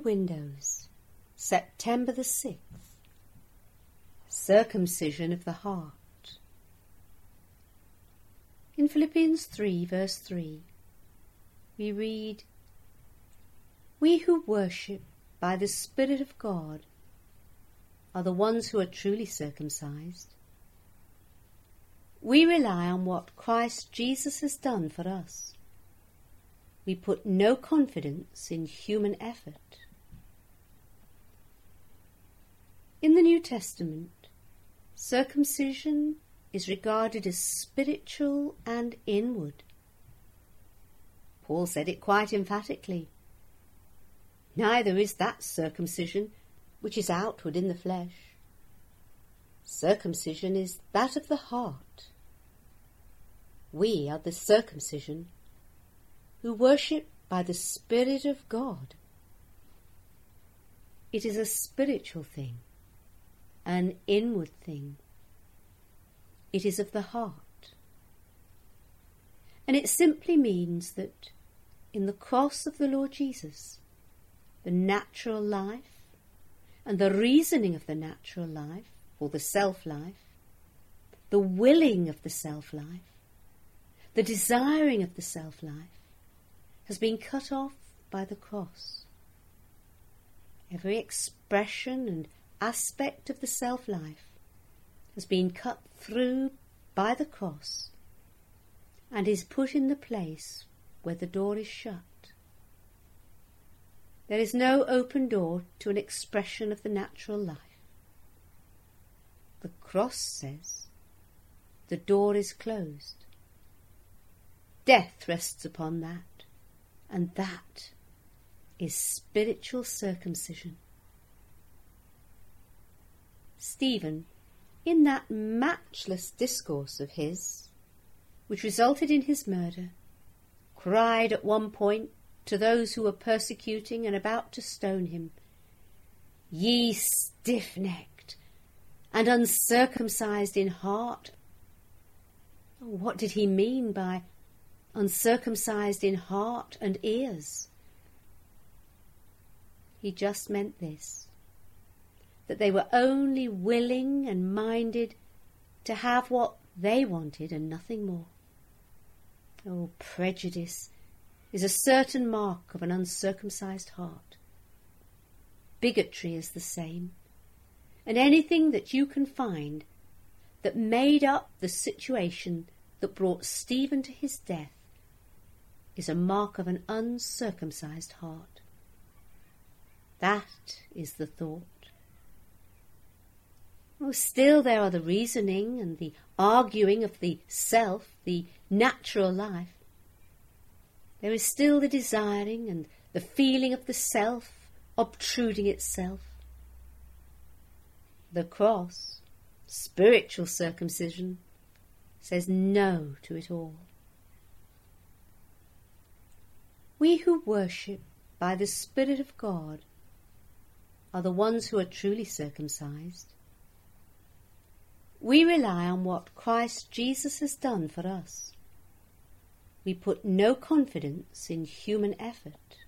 Windows, September the 6th. Circumcision of the heart. In Philippians 3 verse 3 we read, "We who worship by the Spirit of God are the ones who are truly circumcised. We rely on what Christ Jesus has done for us. We put no confidence in human effort." In the New Testament, circumcision is regarded as spiritual and inward. Paul said it quite emphatically. Neither is that circumcision which is outward in the flesh. Circumcision is that of the heart. We are the circumcision who worship by the Spirit of God. It is a spiritual thing, an inward thing. It is of the heart. And it simply means that in the cross of the Lord Jesus, the natural life and the reasoning of the natural life, or the self-life, the willing of the self-life, the desiring of the self-life, has been cut off by the cross. Every expression and aspect of the self-life has been cut through by the cross and is put in the place where the door is shut. There is no open door to an expression of the natural life. The cross says the door is closed. Death rests upon that, and that is spiritual circumcision. Stephen, in that matchless discourse of his, which resulted in his murder, cried at one point to those who were persecuting and about to stone him, "Ye stiff-necked and uncircumcised in heart." What did he mean by uncircumcised in heart and ears? He just meant this, that they were only willing and minded to have what they wanted and nothing more. Oh, prejudice is a certain mark of an uncircumcised heart. Bigotry is the same, and anything that you can find that made up the situation that brought Stephen to his death is a mark of an uncircumcised heart. That is the thought. Oh, still there are the reasoning and the arguing of the self, the natural life. There is still the desiring and the feeling of the self obtruding itself. The cross, spiritual circumcision, says no to it all. We who worship by the Spirit of God are the ones who are truly circumcised. We rely on what Christ Jesus has done for us. We put no confidence in human effort.